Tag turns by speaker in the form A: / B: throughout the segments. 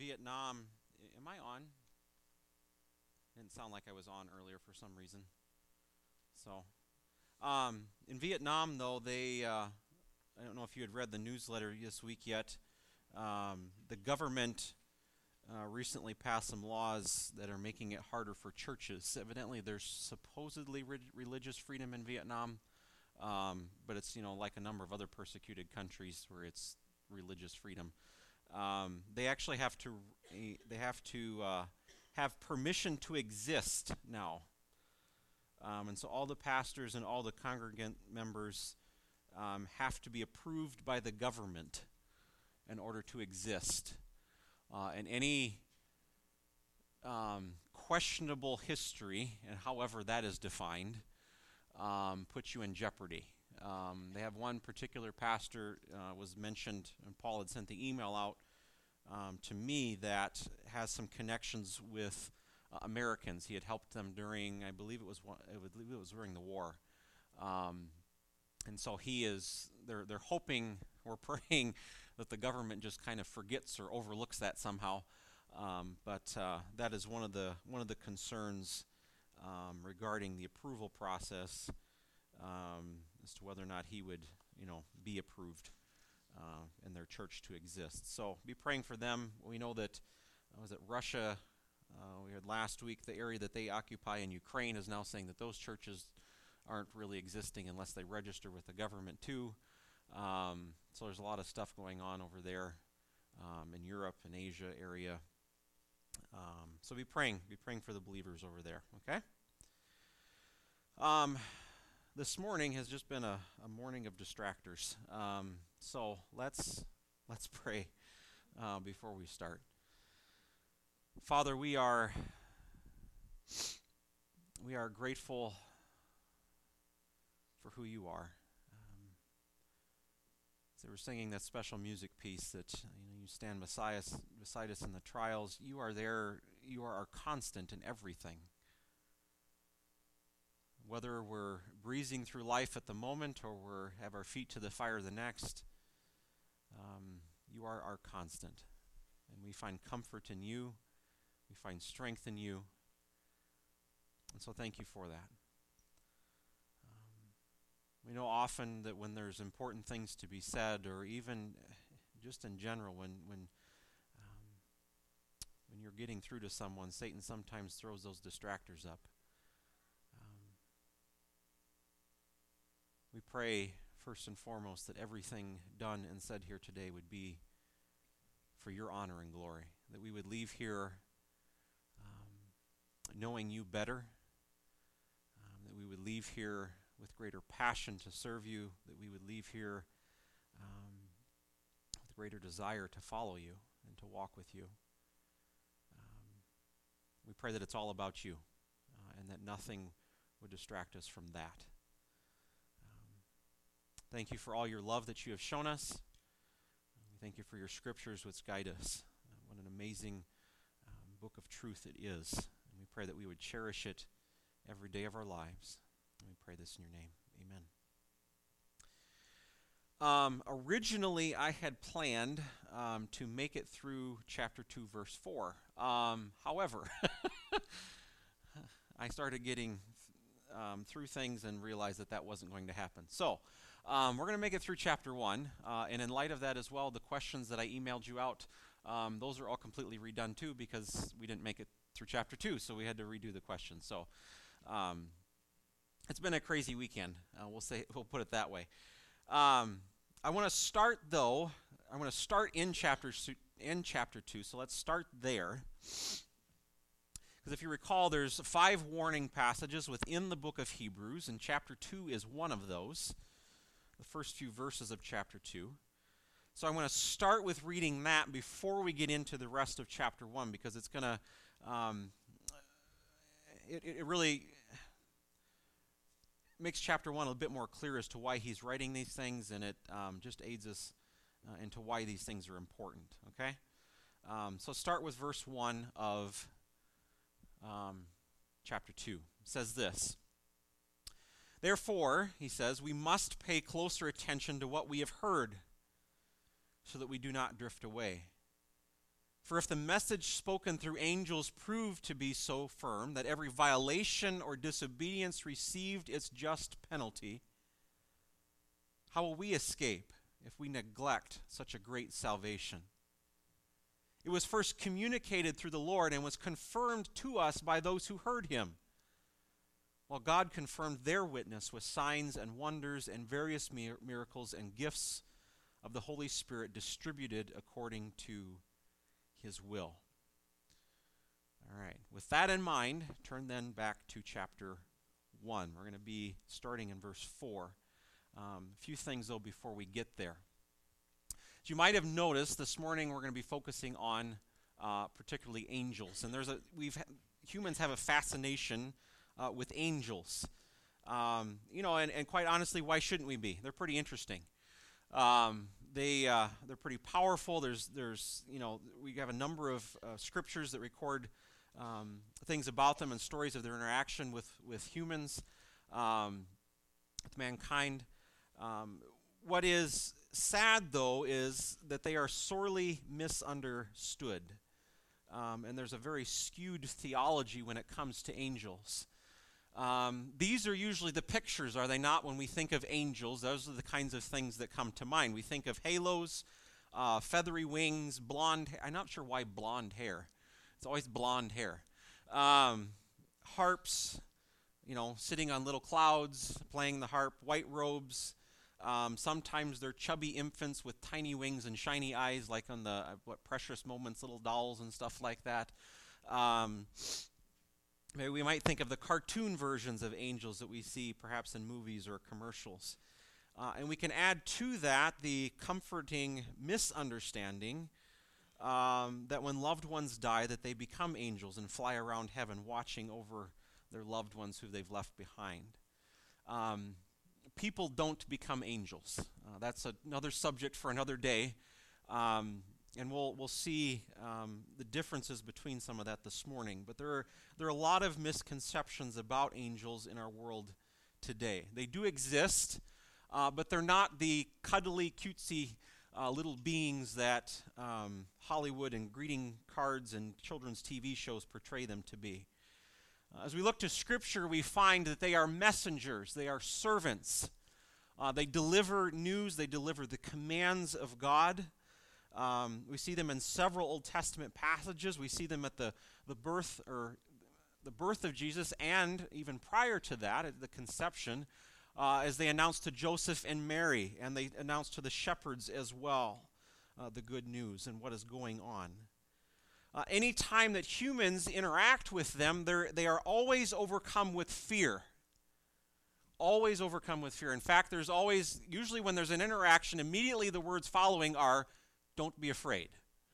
A: Vietnam, am I on? Didn't sound like I was on earlier for some reason. So, in Vietnam, though, I don't know if you had read the newsletter this week yet. The government recently passed some laws that are making it harder for churches. Evidently, there's supposedly religious freedom in Vietnam, but it's, like a number of other persecuted countries where it's religious freedom. They actually have to have permission to exist now. And so all the pastors and all the congregant members have to be approved by the government in order to exist. And any questionable history, and however that is defined, puts you in jeopardy. They have one particular pastor was mentioned, and Paul had sent the email out to me that has some connections with Americans. He had helped them during, I believe it was during the war, and so they're hoping, we're praying that the government just kind of forgets or overlooks that somehow. But that is one of the concerns regarding the approval process, as to whether or not he would, be approved in their church to exist. So be praying for them. We know that was it Russia? We heard last week the area that they occupy in Ukraine is now saying that those churches aren't really existing unless they register with the government too. So there's a lot of stuff going on over there in Europe and Asia area. So be praying for the believers over there. Okay. This morning has just been a morning of distractors. So let's pray before we start. Father, we are grateful for who you are. As they were singing that special music piece that you stand beside us in the trials. You are there. You are our constant in everything. Whether we're breezing through life at the moment or we have our feet to the fire the next, you are our constant. And we find comfort in you. We find strength in you. And so thank you for that. We know often that when there's important things to be said, or even just in general, when you're getting through to someone, Satan sometimes throws those distractors up. We pray first and foremost that everything done and said here today would be for your honor and glory, that we would leave here knowing you better, that we would leave here with greater passion to serve you, that we would leave here with greater desire to follow you and to walk with you. We pray that it's all about you, and that nothing would distract us from that. Thank you for all your love that you have shown us. We thank you for your scriptures which guide us. What an amazing book of truth it is. And we pray that we would cherish it every day of our lives. And we pray this in your name. Amen. Originally, I had planned to make it through chapter 2, verse 4. However, I started getting through things and realized that wasn't going to happen. So, we're going to make it through chapter 1, and in light of that as well, the questions that I emailed you out, those are all completely redone too, because we didn't make it through chapter 2, so we had to redo the questions. So it's been a crazy weekend. We'll put it that way. I want to start though. I want to start in chapter 2. So let's start there. Because if you recall, there's 5 warning passages within the book of Hebrews, and chapter 2 is one of those. The first few verses of chapter 2. So I'm going to start with reading that before we get into the rest of chapter 1, because it's going to, it really makes chapter 1 a bit more clear as to why he's writing these things, and it just aids us into why these things are important, okay? So start with verse 1 of chapter 2. It says this. Therefore, he says, we must pay closer attention to what we have heard, so that we do not drift away. For if the message spoken through angels proved to be so firm that every violation or disobedience received its just penalty, how will we escape if we neglect such a great salvation? It was first communicated through the Lord and was confirmed to us by those who heard him, while God confirmed their witness with signs and wonders and various miracles and gifts of the Holy Spirit distributed according to his will. All right, with that in mind, turn then back to chapter 1. We're going to be starting in verse 4. A few things, though, before we get there. As you might have noticed, this morning we're going to be focusing on particularly angels. And humans have a fascination with angels. And quite honestly, why shouldn't we be? They're pretty interesting. They're pretty powerful. We have a number of scriptures that record things about them and stories of their interaction with humans, with mankind. What is sad, though, is that they are sorely misunderstood. And there's a very skewed theology when it comes to angels. These are usually the pictures, are they not, when we think of angels? Those are the kinds of things that come to mind. We think of halos, feathery wings, blonde hair. I'm not sure why blonde hair. It's always blonde hair. Harps, sitting on little clouds, playing the harp, white robes. Sometimes they're chubby infants with tiny wings and shiny eyes, like on the Precious Moments little dolls and stuff like that. Maybe we might think of the cartoon versions of angels that we see perhaps in movies or commercials. And we can add to that the comforting misunderstanding that when loved ones die, that they become angels and fly around heaven watching over their loved ones who they've left behind. People don't become angels. That's another subject for another day. And we'll see the differences between some of that this morning. But there are a lot of misconceptions about angels in our world today. They do exist, but they're not the cuddly, cutesy little beings that Hollywood and greeting cards and children's TV shows portray them to be. As we look to Scripture, we find that they are messengers, they are servants. They deliver news, they deliver the commands of God. We see them in several Old Testament passages. We see them at the birth of Jesus, and even prior to that, at the conception, as they announce to Joseph and Mary, and they announce to the shepherds as well the good news and what is going on. Any time that humans interact with them, they are always overcome with fear. Always overcome with fear. In fact, there's always, usually when there's an interaction, immediately the words following are, "Don't be afraid,"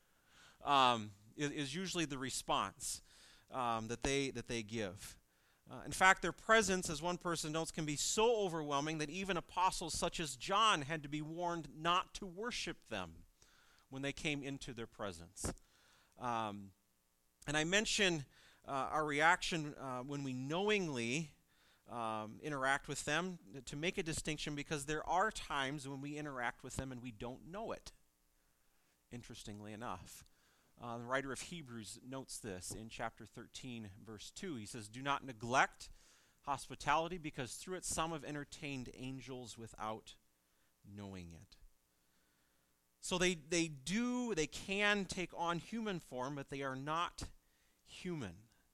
A: is usually the response that they give. In fact, their presence, as one person notes, can be so overwhelming that even apostles such as John had to be warned not to worship them when they came into their presence. And I mention our reaction when we knowingly interact with them to make a distinction, because there are times when we interact with them and we don't know it, interestingly enough. The writer of Hebrews notes this in chapter 13, verse 2. He says, "Do not neglect hospitality, because through it some have entertained angels without knowing it." So they can take on human form, but they are not human.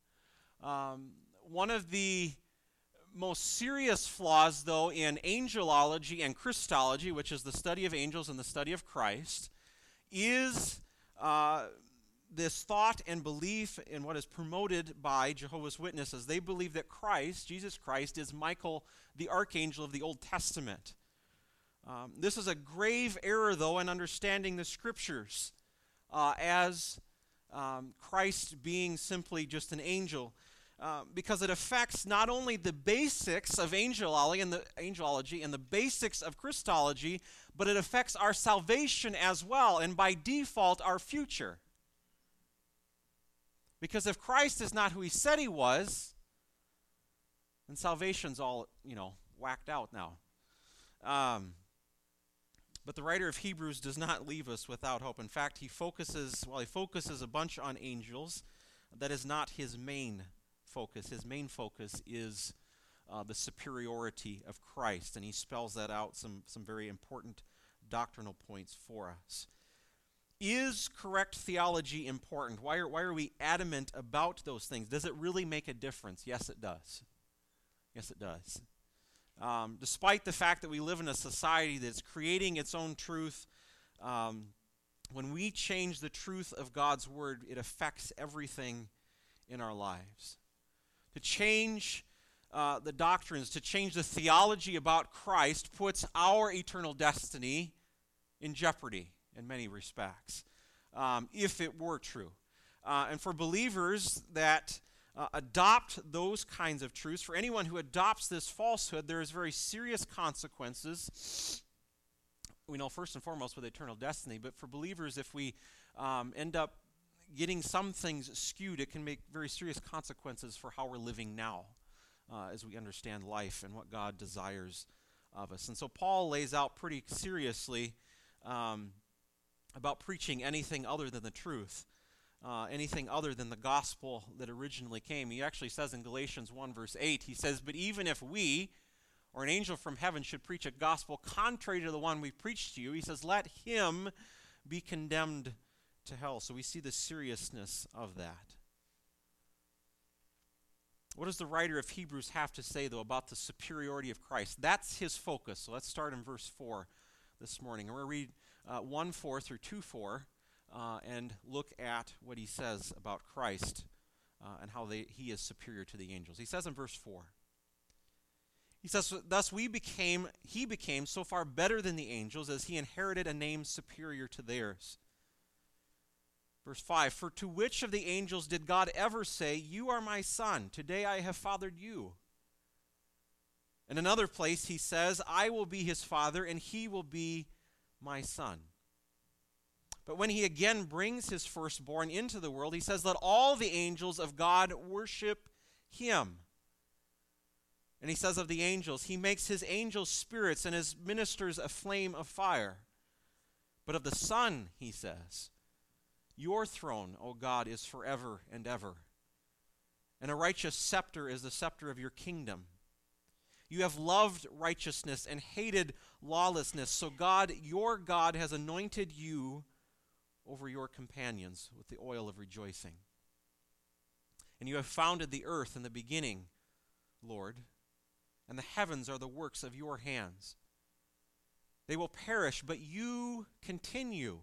A: One of the most serious flaws, though, in angelology and Christology, which is the study of angels and the study of Christ, is this thought and belief in what is promoted by Jehovah's Witnesses. They believe that Christ, Jesus Christ, is Michael, the archangel of the Old Testament. This is a grave error, though, in understanding the Scriptures as Christ being simply just an angel, because it affects not only the basics of angelology and the basics of Christology, but it affects our salvation as well, and by default, our future. Because if Christ is not who he said he was, then salvation's all, whacked out now. But the writer of Hebrews does not leave us without hope. In fact, he focuses a bunch on angels, that is not his main focus. His main focus is the superiority of Christ, and he spells that out, some very important doctrinal points for us. Is correct theology important? Why are we adamant about those things? Does it really make a difference? Yes, it does. Yes, it does. Despite the fact that we live in a society that's creating its own truth, when we change the truth of God's Word, it affects everything in our lives. To change the doctrines, to change the theology about Christ, puts our eternal destiny in jeopardy in many respects, if it were true. And for believers that adopt those kinds of truths, for anyone who adopts this falsehood, there is very serious consequences. We know first and foremost with eternal destiny, but for believers, if we end up getting some things skewed, it can make very serious consequences for how we're living now as we understand life and what God desires of us. And so Paul lays out pretty seriously about preaching anything other than the truth, anything other than the gospel that originally came. He actually says in Galatians 1 verse 8, he says, "But even if we, or an angel from heaven, should preach a gospel contrary to the one we preached to you," he says, "let him be condemned to hell." So we see the seriousness of that. What does the writer of Hebrews have to say, though, about the superiority of Christ? That's his focus. So let's start in verse 4 this morning. And we're going to read 1:4 through 2:4 and look at what he says about Christ and how he is superior to the angels. He says in verse 4, he says, "Thus he became so far better than the angels as he inherited a name superior to theirs." Verse 5, "For to which of the angels did God ever say, 'You are my son, today I have fathered you'?" In another place he says, "I will be his father, and he will be my son." But when he again brings his firstborn into the world, he says, "Let all the angels of God worship him." And he says of the angels, "He makes his angels spirits and his ministers a flame of fire." But of the Son, he says, "Your throne, O God, is forever and ever, and a righteous scepter is the scepter of your kingdom. You have loved righteousness and hated lawlessness, so God, your God, has anointed you over your companions with the oil of rejoicing. And you have founded the earth in the beginning, Lord, and the heavens are the works of your hands. They will perish, but you continue.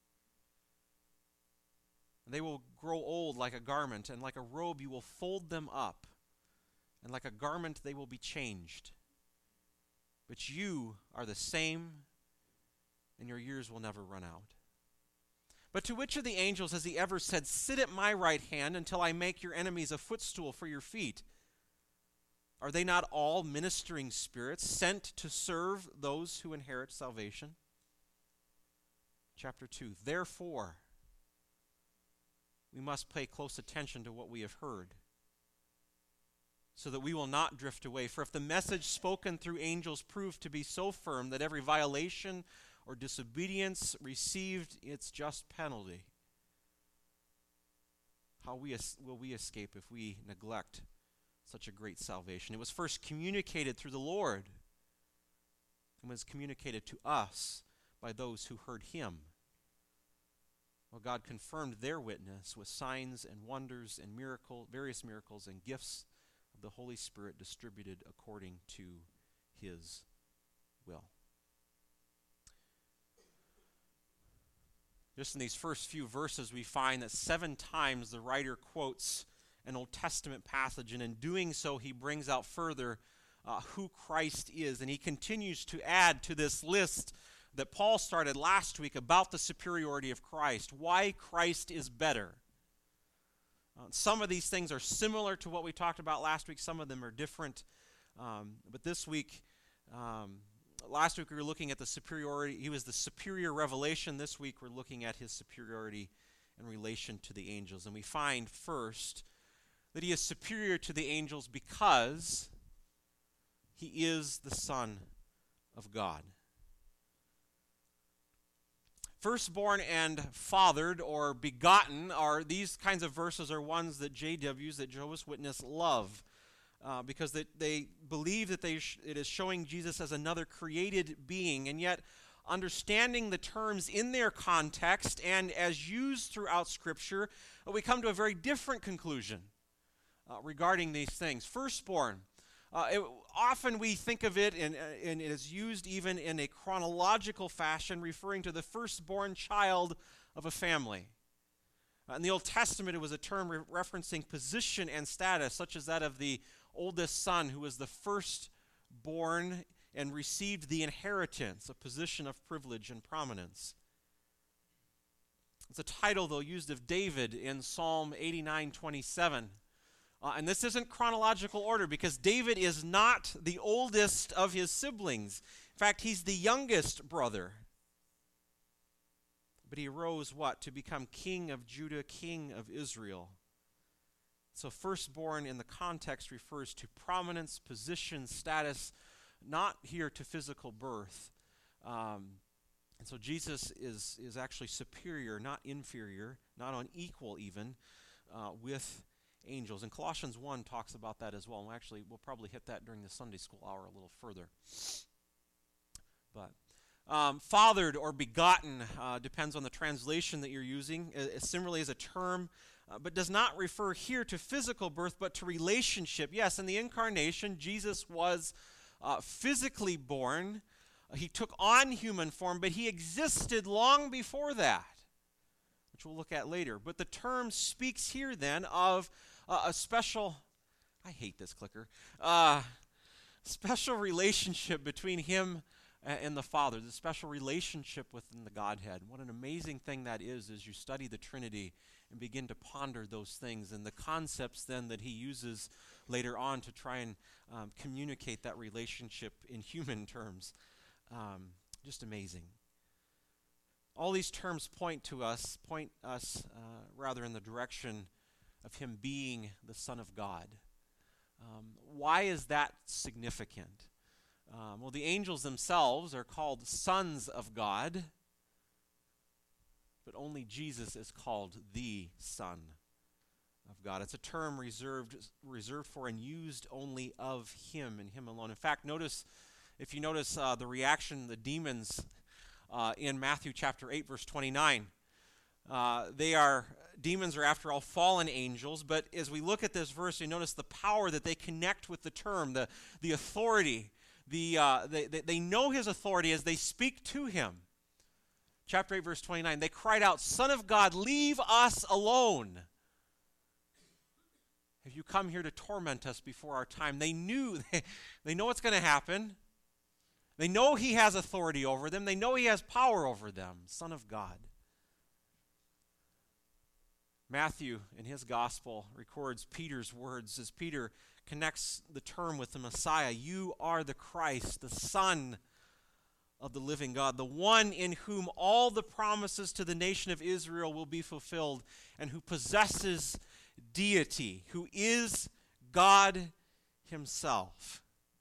A: And they will grow old like a garment, and like a robe you will fold them up, and like a garment they will be changed. But you are the same, and your years will never run out. But to which of the angels has he ever said, 'Sit at my right hand until I make your enemies a footstool for your feet'? Are they not all ministering spirits sent to serve those who inherit salvation?" Chapter 2, "Therefore, we must pay close attention to what we have heard, so that we will not drift away. For if the message spoken through angels proved to be so firm that every violation or disobedience received its just penalty, how will we escape if we neglect such a great salvation? It was first communicated through the Lord, and was communicated to us by those who heard him. Well, God confirmed their witness with signs and wonders and various miracles and gifts of the Holy Spirit distributed according to his will." Just in these first few verses, we find that 7 times the writer quotes an Old Testament passage, and in doing so, he brings out further who Christ is. And he continues to add to this list that Paul started last week about the superiority of Christ, why Christ is better. Some of these things are similar to what we talked about last week. Some of them are different. But this week, last week we were looking at the superiority. He was the superior revelation. This week we're looking at his superiority in relation to the angels. And we find first that he is superior to the angels because he is the Son of God. Firstborn and fathered or begotten are these kinds of verses are ones that JWs, that Jehovah's Witness, love because they believe that it is showing Jesus as another created being, and yet understanding the terms in their context and as used throughout Scripture, we come to a very different conclusion regarding these things. Firstborn. Often we think of it, and it is used even in a chronological fashion, referring to the firstborn child of a family. In the Old Testament, it was a term referencing position and status, such as that of the oldest son, who was the firstborn and received the inheritance, a position of privilege and prominence. It's a title, though, used of David in Psalm 89:27. And this isn't chronological order because David is not the oldest of his siblings. In fact, he's the youngest brother. But he arose, what? To become king of Judah, king of Israel. So firstborn in the context refers to prominence, position, status, not here to physical birth. And so Jesus is actually superior, not inferior, not unequal even, with angels. And Colossians 1 talks about that as well. And we'll probably hit that during the Sunday school hour a little further. But fathered or begotten depends on the translation that you're using. Similarly as a term, but does not refer here to physical birth, but to relationship. Yes, in the incarnation, Jesus was physically born. He took on human form, but he existed long before that, which we'll look at later. But the term speaks here then of a special, I hate this clicker, special relationship between him and the Father, the special relationship within the Godhead. What an amazing thing that is as you study the Trinity and begin to ponder those things and the concepts then that he uses later on to try and communicate that relationship in human terms. Just amazing. All these terms point us rather in the direction of him being the Son of God. Why is that significant? Well, the angels themselves are called sons of God, but only Jesus is called the Son of God. It's a term reserved for and used only of him and him alone. In fact, if you notice the reaction the demons in Matthew chapter 8, verse 29. Demons are after all fallen angels, but as we look at this verse, you notice the power that they connect with the term, the authority. They know his authority as they speak to him. Chapter 8, verse 29, they cried out, "Son of God, leave us alone. Have you come here to torment us before our time?" They know what's going to happen. They know he has authority over them. They know he has power over them. Son of God. Matthew, in his gospel, records Peter's words as Peter connects the term with the Messiah. "You are the Christ, the Son of the living God, the one in whom all the promises to the nation of Israel will be fulfilled, and who possesses deity, who is God himself."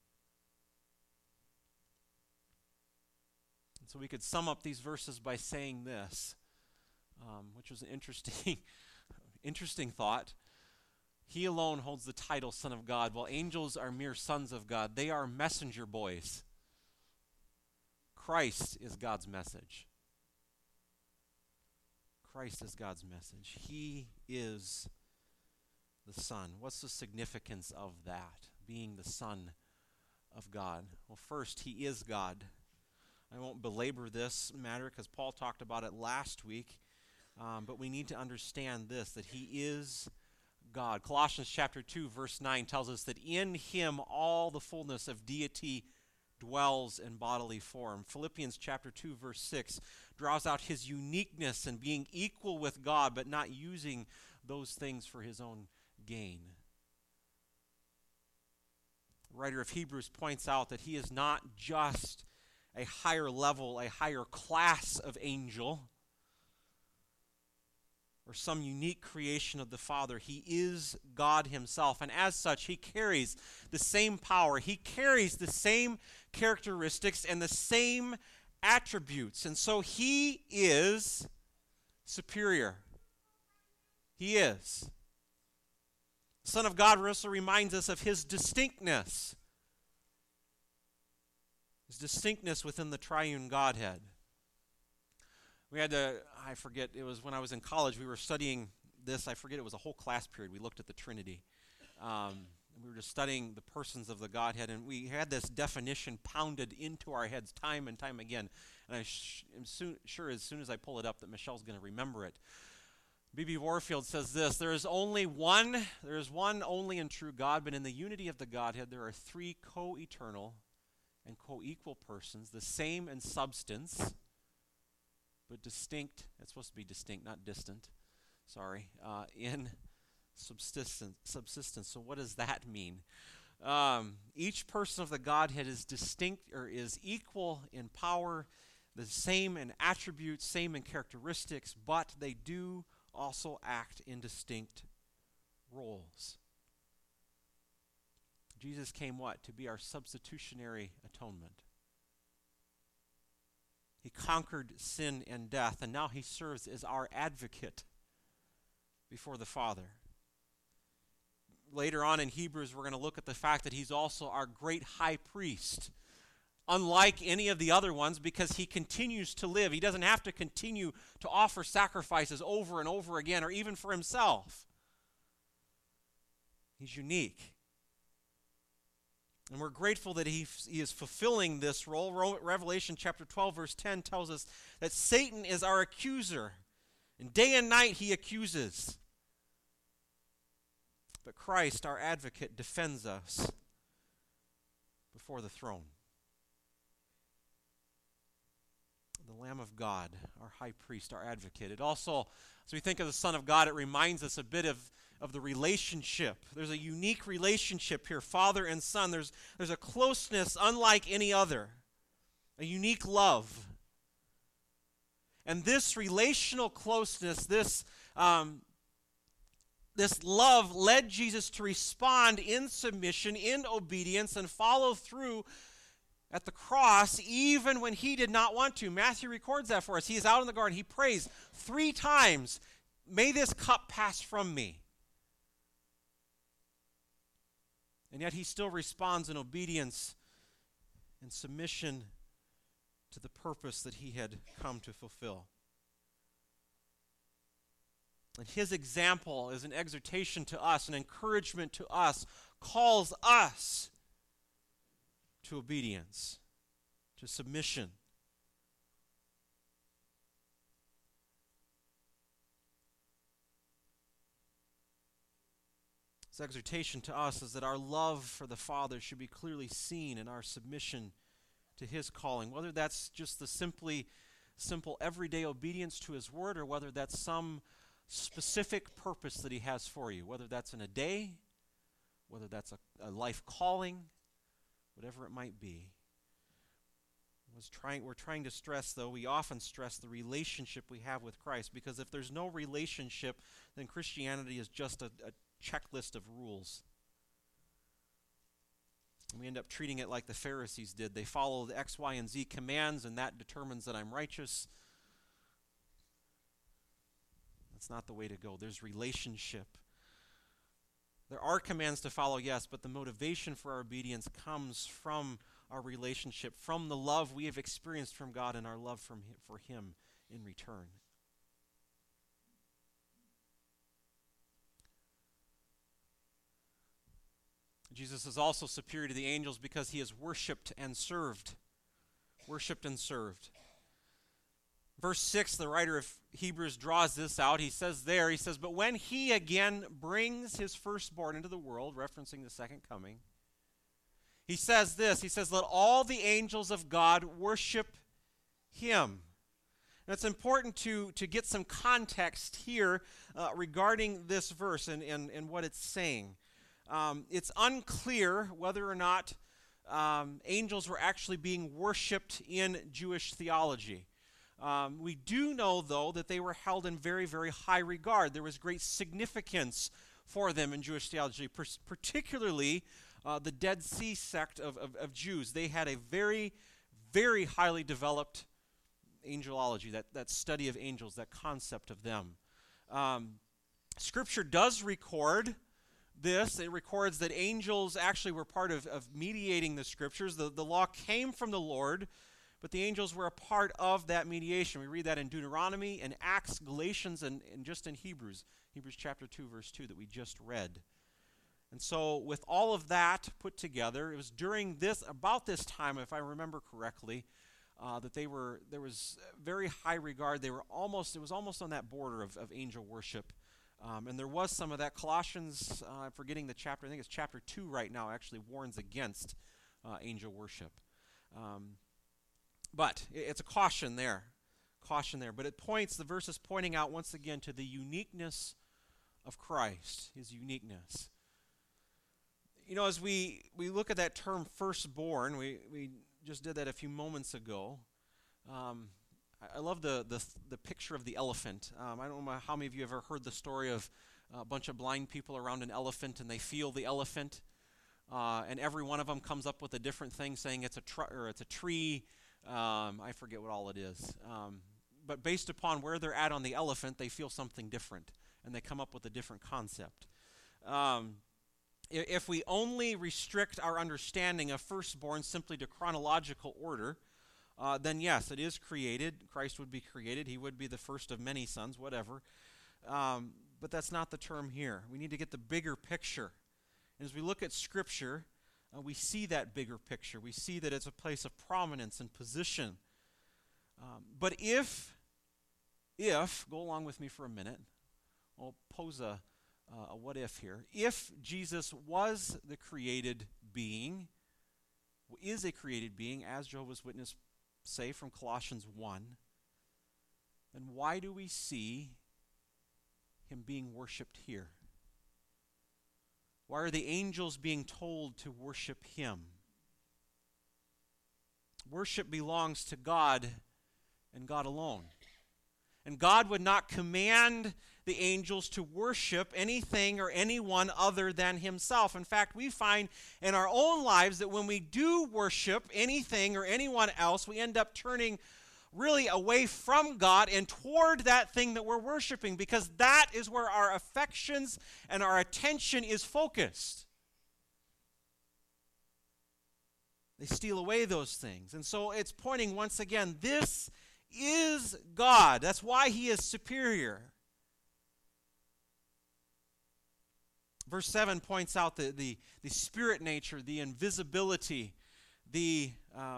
A: And so we could sum up these verses by saying this, which was an interesting thought. He alone holds the title Son of God, while angels are mere sons of God. They are messenger boys. Christ is God's message. Christ is God's message. He is the Son. What's the significance of that, being the Son of God? Well, first, he is God. I won't belabor this matter because Paul talked about it last week, but we need to understand this, that he is God. Colossians chapter 2, verse 9 tells us that in him all the fullness of deity dwells in bodily form. Philippians chapter 2, verse 6 draws out his uniqueness in being equal with God, but not using those things for his own gain. The writer of Hebrews points out that he is not just a higher level, a higher class of angel, or some unique creation of the Father. He is God himself, and as such, he carries the same power. He carries the same characteristics and the same attributes. And so he is superior. He is. The Son of God also reminds us of his distinctness. His distinctness within the triune Godhead. We had I forget, it was when I was in college, we were studying this. I forget, it was a whole class period. We looked at the Trinity. We were just studying the persons of the Godhead, and we had this definition pounded into our heads time and time again. And I'm sure as soon as I pull it up that Michelle's going to remember it. B.B. Warfield says this: there is one only and true God, but in the unity of the Godhead there are three co-eternal and co-equal persons, the same in substance, but distinct. It's supposed to be distinct, not distant. Sorry. In subsistence. So what does that mean? Each person of the Godhead is distinct, or is equal in power, the same in attributes, same in characteristics, but they do also act in distinct roles. Jesus came what? To be our substitutionary atonement. He conquered sin and death, and now he serves as our advocate before the Father. Later on in Hebrews, we're going to look at the fact that he's also our great high priest. Unlike any of the other ones, because he continues to live. He doesn't have to continue to offer sacrifices over and over again, or even for himself. He's unique. And we're grateful that he is fulfilling this role. Revelation chapter 12, verse 10 tells us that Satan is our accuser. And day and night he accuses. But Christ, our advocate, defends us before the throne. The Lamb of God, our high priest, our advocate. It also, as we think of the Son of God, it reminds us a bit of the relationship. There's a unique relationship here, Father and Son. There's a closeness unlike any other, a unique love. And this relational closeness, this love led Jesus to respond in submission, in obedience, and follow through at the cross, even when he did not want to. Matthew records that for us. He is out in the garden. He prays 3 times, "May this cup pass from me." And yet he still responds in obedience and submission to the purpose that he had come to fulfill. And his example is an exhortation to us, an encouragement to us, calls us to obedience, to submission. This exhortation to us is that our love for the Father should be clearly seen in our submission to his calling, whether that's just the simple everyday obedience to his word, or whether that's some specific purpose that he has for you, whether that's in a day, whether that's a life calling, whatever it might be. We're trying to stress, though, we often stress the relationship we have with Christ, because if there's no relationship, then Christianity is just a checklist of rules. And we end up treating it like the Pharisees did. They follow the X, Y, and Z commands, and that determines that I'm righteous. That's not the way to go. There's relationship. There are commands to follow, yes, but the motivation for our obedience comes from our relationship, from the love we have experienced from God and our love for him in return. Jesus is also superior to the angels because he is worshipped and served. Worshipped and served. Verse 6, the writer of Hebrews draws this out. He says, but when he again brings his firstborn into the world, referencing the second coming, he says this, let all the angels of God worship him. And it's important to get some context here regarding this verse and what it's saying. It's unclear whether or not angels were actually being worshipped in Jewish theology. We do know, though, that they were held in very, very high regard. There was great significance for them in Jewish theology, particularly the Dead Sea sect of Jews. They had a very, very highly developed angelology, that study of angels, that concept of them. Scripture does record this. It records that angels actually were part of mediating the Scriptures. The law came from the Lord, but the angels were a part of that mediation. We read that in Deuteronomy, in Acts, Galatians, and just in Hebrews chapter 2, verse 2 that we just read. And so with all of that put together, it was about this time, if I remember correctly, that there was very high regard. It was almost on that border of angel worship. And there was some of that. Colossians, I'm forgetting the chapter, I think it's chapter 2 right now, actually warns against angel worship. But it's a caution there. But the verse is pointing out once again to the uniqueness of Christ, his uniqueness. You know, as we look at that term firstborn, we just did that a few moments ago. I love the picture of the elephant. I don't know how many of you have ever heard the story of a bunch of blind people around an elephant and they feel the elephant, and every one of them comes up with a different thing, saying it's a tree. I forget what all it is. But based upon where they're at on the elephant, they feel something different, and they come up with a different concept. If we only restrict our understanding of firstborn simply to chronological order, then yes, it is created. Christ would be created. He would be the first of many sons, whatever. But that's not the term here. We need to get the bigger picture. And as we look at Scripture, we see that bigger picture. We see that it's a place of prominence and position. But if, go along with me for a minute, I'll pose a what if here. If Jesus was the created being, is a created being, as Jehovah's Witnesses say from Colossians 1, then why do we see him being worshipped here? Why are the angels being told to worship him? Worship belongs to God and God alone. And God would not command the angels to worship anything or anyone other than himself. In fact, we find in our own lives that when we do worship anything or anyone else, we end up turning really away from God and toward that thing that we're worshiping, because that is where our affections and our attention is focused. They steal away those things. And so it's pointing once again, this is God. That's why he is superior. Verse 7 points out the spirit nature, the invisibility, the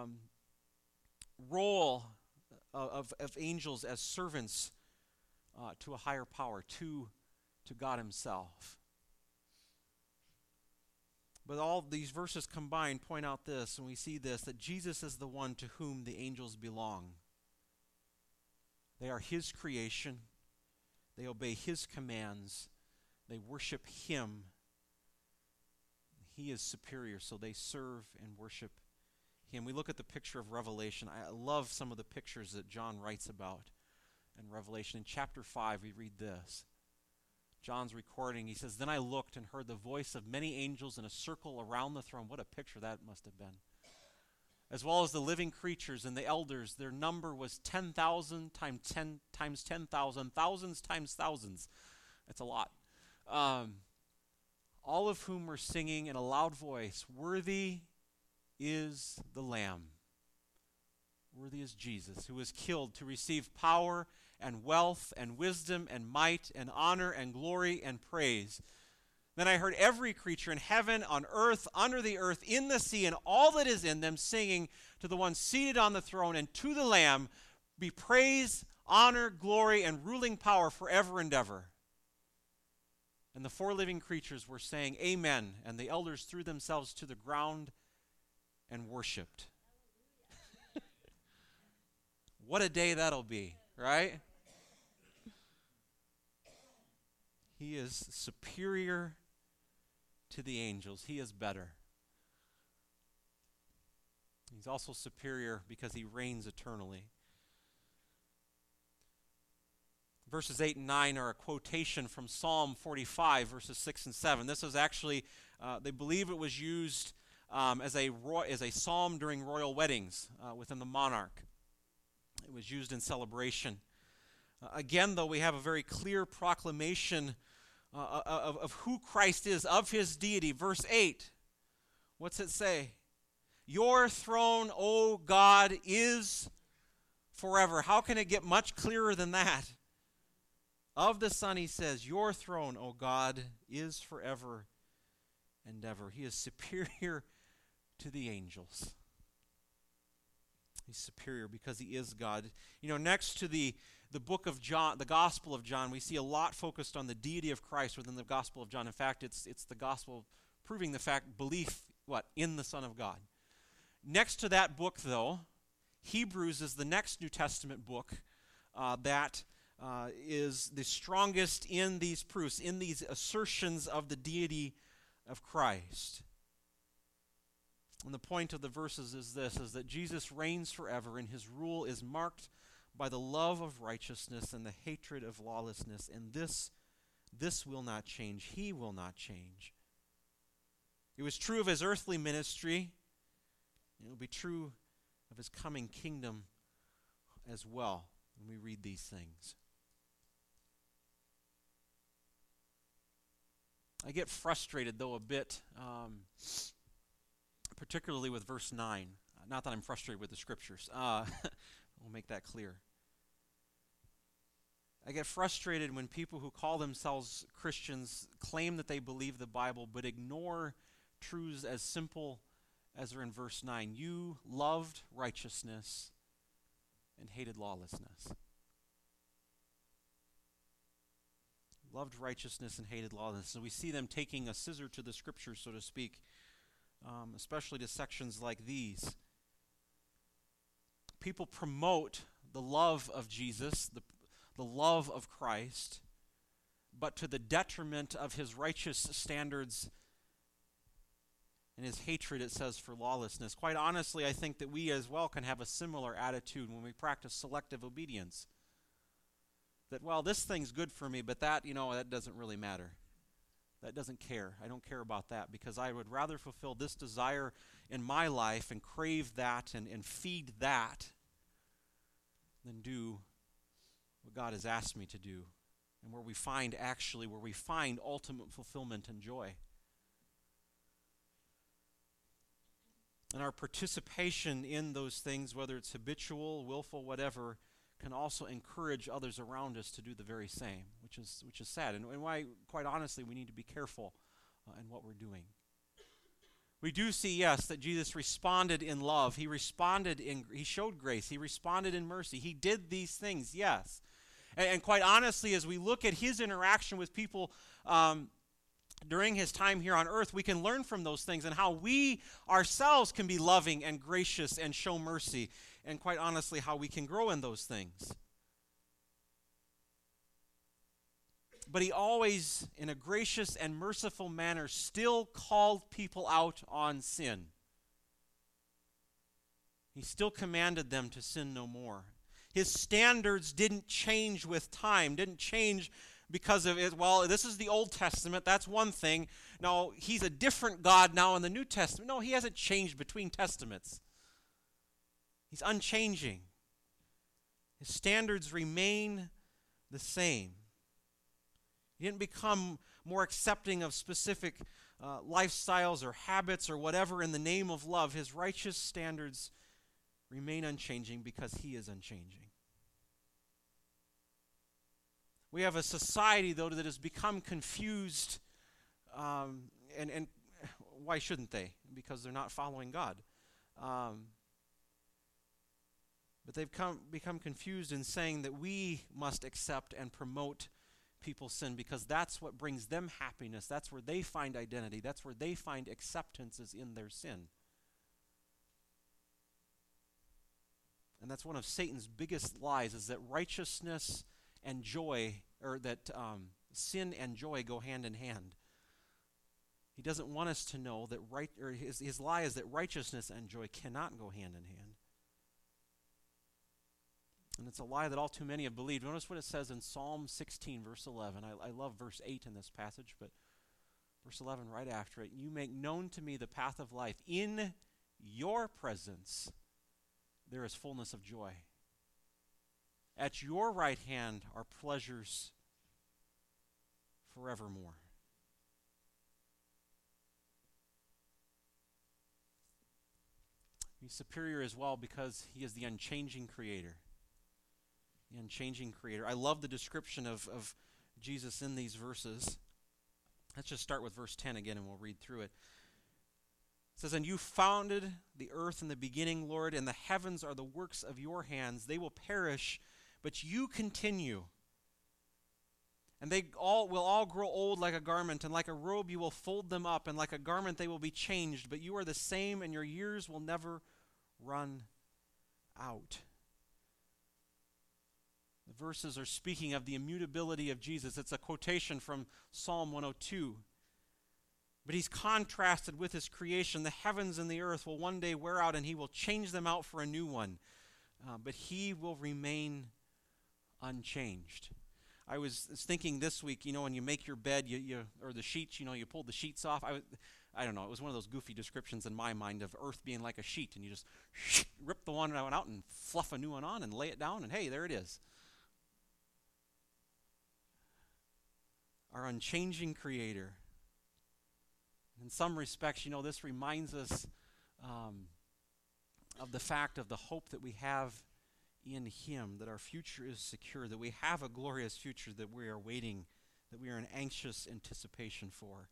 A: role of angels as servants to a higher power, to God himself. But all these verses combined point out this, and we see this, that Jesus is the one to whom the angels belong. They are his creation. They obey his commands. They worship him. He is superior, so they serve and worship him. We look at the picture of Revelation. I love some of the pictures that John writes about in Revelation. In chapter 5, we read this. John's recording. He says, "Then I looked and heard the voice of many angels in a circle around the throne." What a picture that must have been. "As well as the living creatures and the elders. Their number was 10,000 times 10,000, thousands times thousands." That's a lot. All of whom were singing in a loud voice, "Worthy is the Lamb. Worthy is Jesus, who was killed to receive power and wealth and wisdom and might and honor and glory and praise." Then I heard every creature in heaven, on earth, under the earth, in the sea, and all that is in them, singing to the one seated on the throne and to the Lamb, be praise, honor, glory, and ruling power forever and ever. And the four living creatures were saying, "Amen." And the elders threw themselves to the ground and worshipped. What a day that'll be, right? He is superior to the angels. He is better. He's also superior because he reigns eternally. Verses 8 and 9 are a quotation from Psalm 45, verses 6 and 7. This is actually, they believe it was used as a psalm during royal weddings within the monarch. It was used in celebration. Again, though, we have a very clear proclamation of who Christ is, of his deity. Verse 8, what's it say? Your throne, O God, is forever. How can it get much clearer than that? Of the Son, he says, your throne, O God, is forever and ever. He is superior to the angels. He's superior because he is God. You know, next to the book of John, the Gospel of John, we see a lot focused on the deity of Christ within the Gospel of John. In fact, it's the Gospel proving the fact, belief, in the Son of God. Next to that book, though, Hebrews is the next New Testament book that is the strongest in these proofs, in these assertions of the deity of Christ. And the point of the verses is this, is that Jesus reigns forever, and his rule is marked by the love of righteousness and the hatred of lawlessness, and this will not change. He will not change. It was true of his earthly ministry. It will be true of his coming kingdom as well when we read these things. I get frustrated, though, a bit, particularly with verse 9. Not that I'm frustrated with the scriptures. We'll make that clear. I get frustrated when people who call themselves Christians claim that they believe the Bible but ignore truths as simple as are in verse 9. You loved righteousness and hated lawlessness. Loved righteousness and hated lawlessness. So we see them taking a scissor to the scriptures, so to speak, especially to sections like these. People promote the love of Jesus, the love of Christ, but to the detriment of his righteous standards and his hatred, it says, for lawlessness. Quite honestly, I think that we as well can have a similar attitude when we practice selective obedience. That, well, this thing's good for me, but that doesn't really matter. That doesn't care. I don't care about that because I would rather fulfill this desire in my life and crave that and feed that than do what God has asked me to do, and where we find ultimate fulfillment and joy. And our participation in those things, whether it's habitual, willful, whatever, can also encourage others around us to do the very same, which is sad, and why, quite honestly, we need to be careful in what we're doing. We do see, yes, that Jesus responded in love. He showed grace. He responded in mercy. He did these things, yes. And quite honestly, as we look at his interaction with people during his time here on earth, we can learn from those things and how we ourselves can be loving and gracious and show mercy, and quite honestly, how we can grow in those things. But he always, in a gracious and merciful manner, still called people out on sin. He still commanded them to sin no more. His standards didn't change with time, didn't change because of it. Well, this is the Old Testament, that's one thing. No, he's a different God now in the New Testament. No, he hasn't changed between testaments. He's unchanging. His standards remain the same. He didn't become more accepting of specific lifestyles or habits or whatever in the name of love. His righteous standards remain unchanging because he is unchanging. We have a society, though, that has become confused, and why shouldn't they? Because they're not following God. But they've become confused in saying that we must accept and promote people's sin because that's what brings them happiness. That's where they find identity. That's where they find acceptance, is in their sin. And that's one of Satan's biggest lies, is that righteousness and joy, or that sin and joy go hand in hand. He doesn't want us to know that his lie is that righteousness and joy cannot go hand in hand. And it's a lie that all too many have believed. Notice what it says in Psalm 16, verse 11. I love verse 8 in this passage, but verse 11 right after it. You make known to me the path of life. In your presence there is fullness of joy. At your right hand are pleasures forevermore. He's superior as well because he is the unchanging creator. The unchanging creator. I love the description of Jesus in these verses. Let's just start with verse 10 again and we'll read through it. It says, "And you founded the earth in the beginning, Lord, and the heavens are the works of your hands. They will perish, but you continue. And they will all grow old like a garment, and like a robe you will fold them up, and like a garment they will be changed. But you are the same, and your years will never run out." The verses are speaking of the immutability of Jesus. It's a quotation from Psalm 102. But he's contrasted with his creation. The heavens and the earth will one day wear out, and he will change them out for a new one. But he will remain unchanged. I was thinking this week, when you make your bed, or the sheets, you pull the sheets off. I don't know, it was one of those goofy descriptions in my mind of earth being like a sheet, and you just rip the one out and fluff a new one on and lay it down, and hey, there it is. Our unchanging creator. In some respects, this reminds us of the fact of the hope that we have in him, that our future is secure, that we have a glorious future that we are waiting, that we are in anxious anticipation for.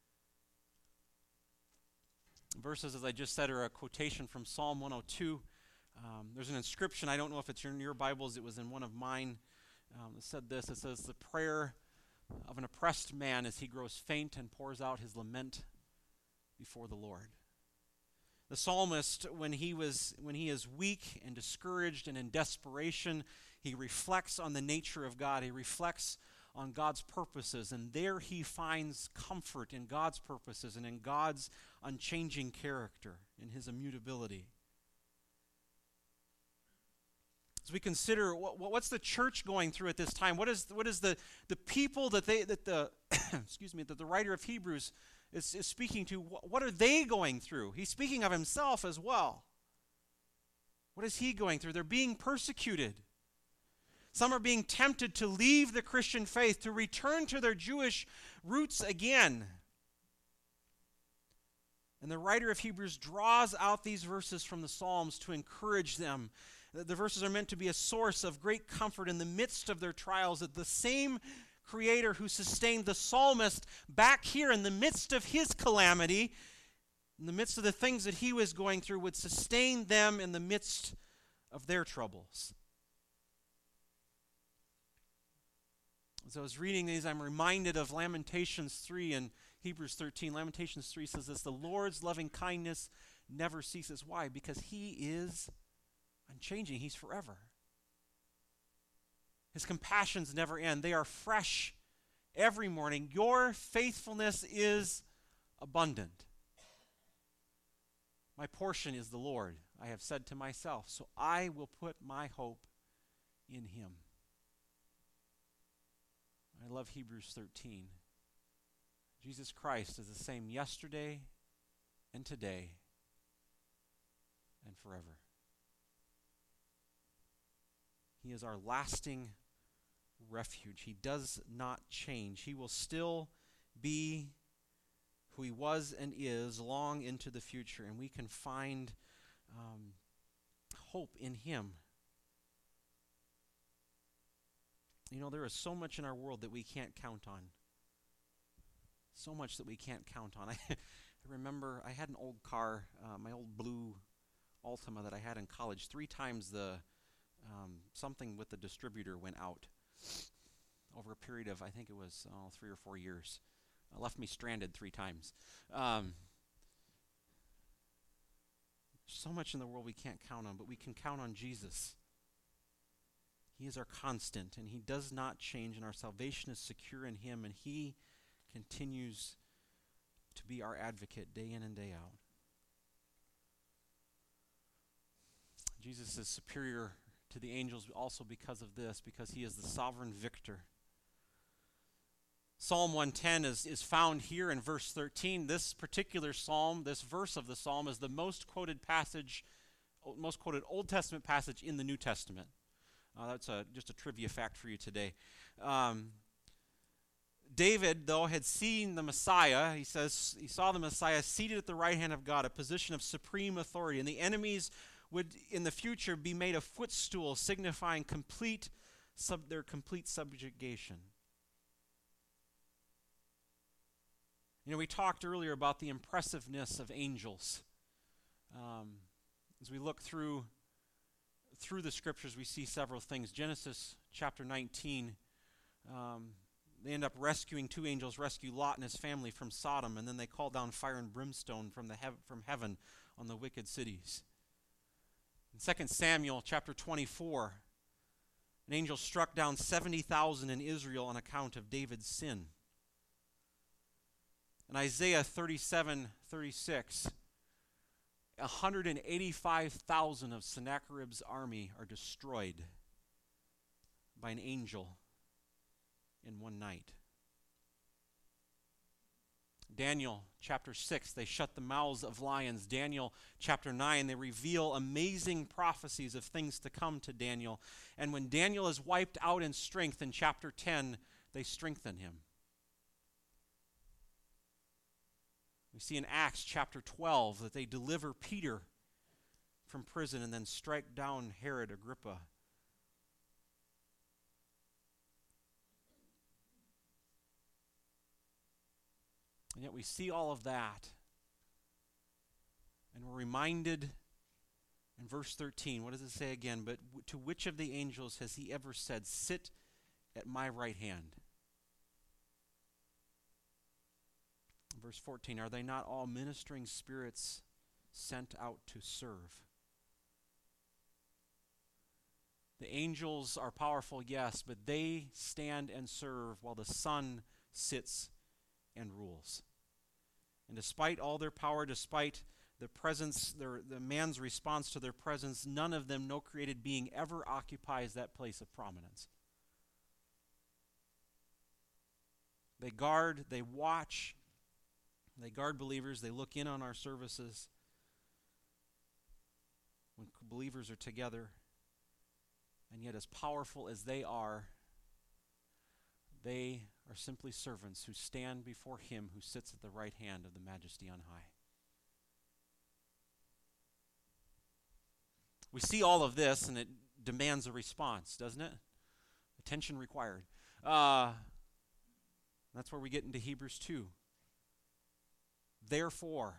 A: Verses, as I just said, are a quotation from Psalm 102. There's an inscription, I don't know if it's in your Bibles, it was in one of mine. It said this, it says, "The prayer of an oppressed man as he grows faint and pours out his lament before the Lord." The psalmist, when he is weak and discouraged and in desperation, he reflects on the nature of God. He reflects on God's purposes, and there he finds comfort in God's purposes and in God's unchanging character, in his immutability. As we consider what's the church going through at this time, what is the people that the that the writer of Hebrews is speaking to, what are they going through? He's speaking of himself as well. What is he going through? They're being persecuted. Some are being tempted to leave the Christian faith, to return to their Jewish roots again. And the writer of Hebrews draws out these verses from the Psalms to encourage them. The verses are meant to be a source of great comfort in the midst of their trials, that the same Creator who sustained the psalmist back here in the midst of his calamity, in the midst of the things that he was going through, would sustain them in the midst of their troubles. As I was reading these, I'm reminded of Lamentations 3 and Hebrews 13. Lamentations 3 says this, "The Lord's loving kindness never ceases." Why? Because he is unchanging. He's forever. His compassions never end. They are fresh every morning. Your faithfulness is abundant. My portion is the Lord, I have said to myself, so I will put my hope in him. I love Hebrews 13. Jesus Christ is the same yesterday and today and forever. He is our lasting refuge. He does not change. He will still be who he was and is long into the future, and we can find hope in him. There is so much in our world that we can't count on. So much that we can't count on. I remember I had an old car, my old blue Altima that I had in college. 3 times the something with the distributor went out over a period of, I think it was 3 or 4 years. Left me stranded 3 times. So much in the world we can't count on, but we can count on Jesus. He is our constant, and he does not change, and our salvation is secure in him, and he continues to be our advocate day in and day out. Jesus is superior to the angels also because of this, because he is the sovereign victor. Psalm 110 is found here in verse 13. This particular psalm, this verse of the psalm, is the most quoted Old Testament passage in the New Testament. That's just a trivia fact for you today. Um, David, though, had seen the Messiah. He says he saw the Messiah seated at the right hand of God, a position of supreme authority. And the enemies would, in the future, be made a footstool, signifying their complete subjugation. We talked earlier about the impressiveness of angels. As we look through the scriptures, we see several things. Genesis chapter 19, they end up rescuing two angels, rescue Lot and his family from Sodom, and then they call down fire and brimstone from heaven on the wicked cities. In 2 Samuel chapter 24, an angel struck down 70,000 in Israel on account of David's sin. In Isaiah 37:36, 185,000 of Sennacherib's army are destroyed by an angel in one night. Daniel chapter 6, they shut the mouths of lions. Daniel chapter 9, they reveal amazing prophecies of things to come to Daniel. And when Daniel is wiped out in strength in chapter 10, they strengthen him. We see in Acts chapter 12 that they deliver Peter from prison and then strike down Herod Agrippa. And yet we see all of that, and we're reminded in verse 13, what does it say again? But to which of the angels has he ever said, "Sit at my right hand"? Verse 14, are they not all ministering spirits sent out to serve? The angels are powerful, yes, but they stand and serve while the Son sits and rules. And despite all their power, despite the presence, the man's response to their presence, none of them, no created being, ever occupies that place of prominence. They guard, they watch, they guard believers, they look in on our services when believers are together. And yet, as powerful as they are simply servants who stand before him who sits at the right hand of the Majesty on high. We see all of this, and it demands a response, doesn't it? Attention required. That's where we get into Hebrews 2. Therefore,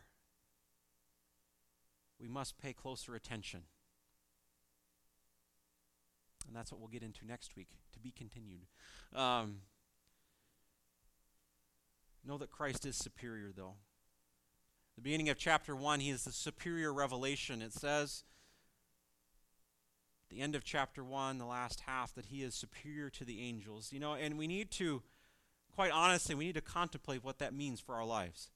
A: we must pay closer attention. And that's what we'll get into next week, to be continued. Know that Christ is superior, though. The beginning of chapter 1, he is the superior revelation. It says, at the end of chapter 1, the last half, that he is superior to the angels. And we need to, quite honestly, we need to contemplate what that means for our lives.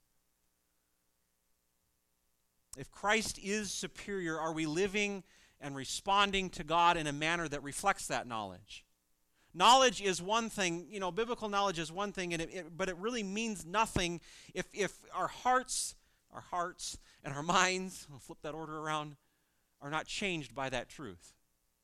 A: If Christ is superior, are we living and responding to God in a manner that reflects that knowledge? Knowledge is one thing, biblical knowledge is one thing, but it really means nothing if our hearts and our minds, I'll flip that order around, are not changed by that truth.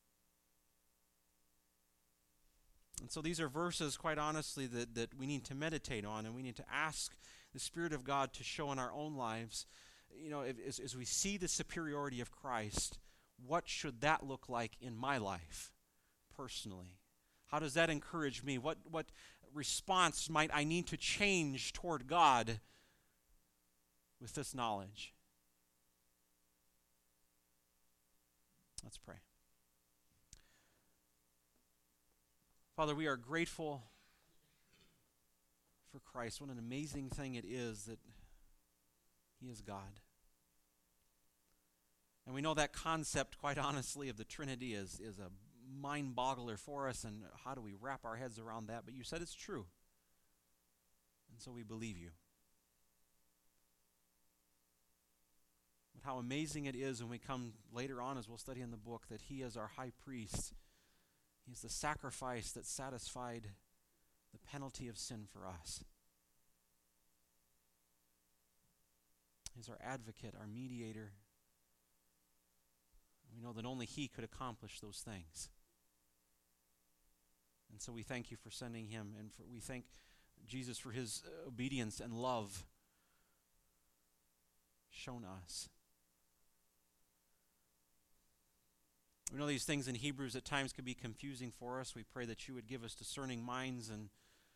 A: And so these are verses, quite honestly, that we need to meditate on, and we need to ask the Spirit of God to show in our own lives. As we see the superiority of Christ, what should that look like in my life, personally? How does that encourage me? What response might I need to change toward God with this knowledge? Let's pray. Father, we are grateful for Christ. What an amazing thing it is that he is God. And we know that concept, quite honestly, of the Trinity is a mind-boggler for us, and how do we wrap our heads around that? But you said it's true, and so we believe you. But how amazing it is when we come later on, as we'll study in the book, that he is our high priest. He is the sacrifice that satisfied the penalty of sin for us. He's our advocate, our mediator. We know that only he could accomplish those things. And so we thank you for sending him, and we thank Jesus for his obedience and love shown us. We know these things in Hebrews at times can be confusing for us. We pray that you would give us discerning minds and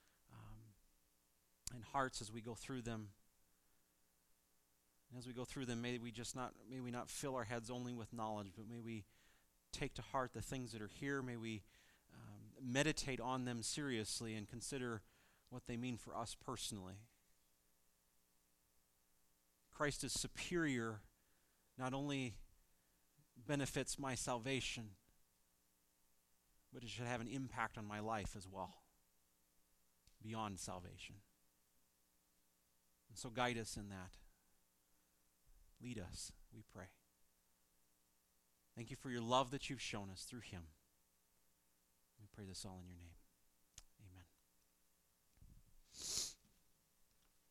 A: hearts as we go through them. And as we go through them, may we not fill our heads only with knowledge, but may we take to heart the things that are here. May we meditate on them seriously and consider what they mean for us personally. Christ is superior, not only benefits my salvation, but it should have an impact on my life as well, beyond salvation. And so guide us in that. Lead us, we pray. Thank you for your love that you've shown us through him. We pray this all in your name.